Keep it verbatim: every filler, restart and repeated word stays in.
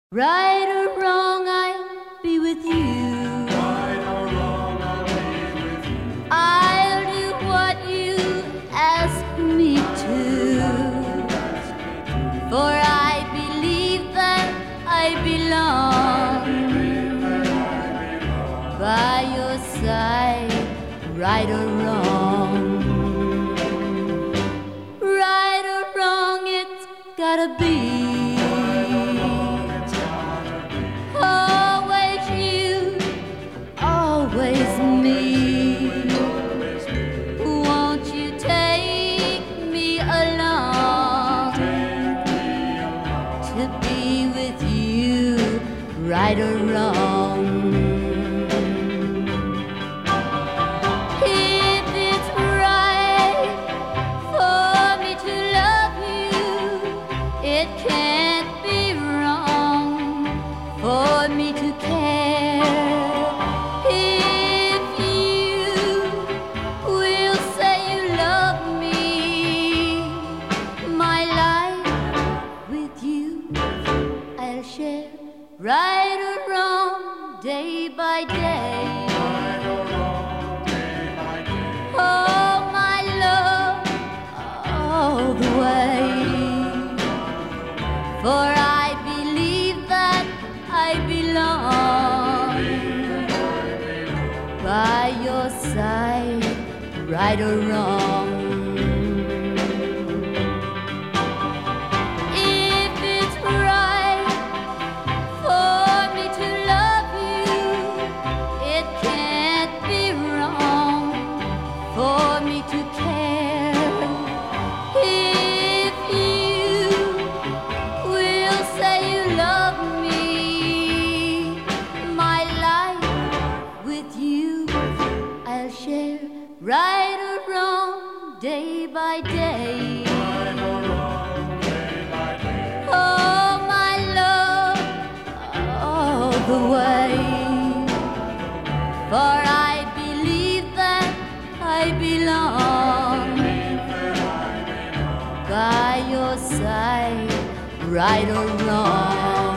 Right or wrong, I'll be with you. Right or wrong, I'll be with you. I'll do what you ask me to. For I believe that I belong by your side, right or wrong. Right or wrong, it's gotta be. Always you, always me. Won't you take me along to be with you, right or wrong? If it's right for me to love you, it can't be wrong for me to care. If you will say you love me, my life with you I'll share. Right or wrong, day by day. Right or wrong, day by day. Oh, my love, all the way. For I believe that I belong by your side, right or wrong. If it's right for me to love you, it can't be wrong for me to care. If you will say you love me, my life with you I'll share. Right or wrong, day by day. Right or wrong, day by day. Oh, my love, all the way. For I believe that I belong by your side, right or wrong.